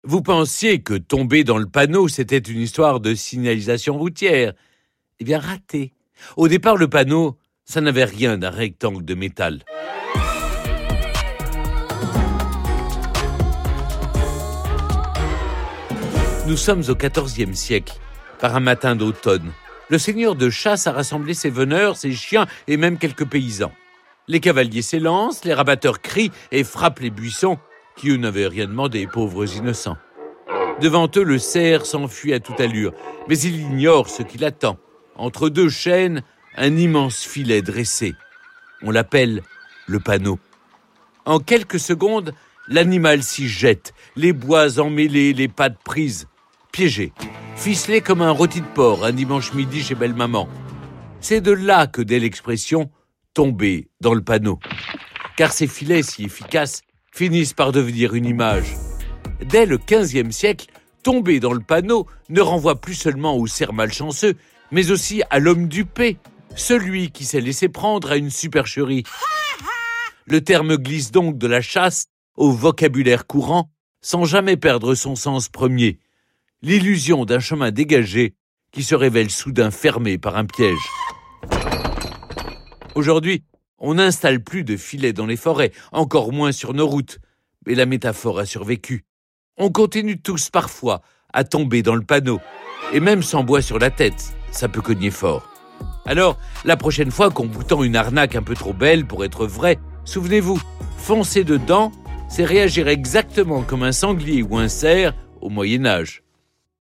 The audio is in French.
Vous pensiez que tomber dans le panneau, c'était une histoire de signalisation routière. Eh bien, raté. Au départ, le panneau, ça n'avait rien d'un rectangle de métal. Nous sommes au XIVe siècle, par un matin d'automne. Le seigneur de chasse a rassemblé ses veneurs, ses chiens et même quelques paysans. Les cavaliers s'élancent, les rabatteurs crient et frappent les buissons, qui eux n'avaient rien demandé, pauvres innocents. Devant eux, le cerf s'enfuit à toute allure, mais il ignore ce qui l'attend. Entre deux chaînes, un immense filet dressé. On l'appelle le panneau. En quelques secondes, l'animal s'y jette, les bois emmêlés, les pattes prises. Piégé, ficelé comme un rôti de porc un dimanche midi chez belle-maman. C'est de là que naît l'expression « tomber dans le panneau ». Car ces filets si efficaces finissent par devenir une image. Dès le XVe siècle, tomber dans le panneau ne renvoie plus seulement au cerf malchanceux, mais aussi à l'homme dupé, celui qui s'est laissé prendre à une supercherie. Le terme glisse donc de la chasse au vocabulaire courant, sans jamais perdre son sens premier. L'illusion d'un chemin dégagé qui se révèle soudain fermé par un piège. Aujourd'hui, on n'installe plus de filets dans les forêts, encore moins sur nos routes. Mais la métaphore a survécu. On continue tous parfois à tomber dans le panneau. Et même sans bois sur la tête, ça peut cogner fort. Alors, la prochaine fois qu'on vous tend une arnaque un peu trop belle pour être vraie, souvenez-vous, foncer dedans, c'est réagir exactement comme un sanglier ou un cerf au Moyen-Âge.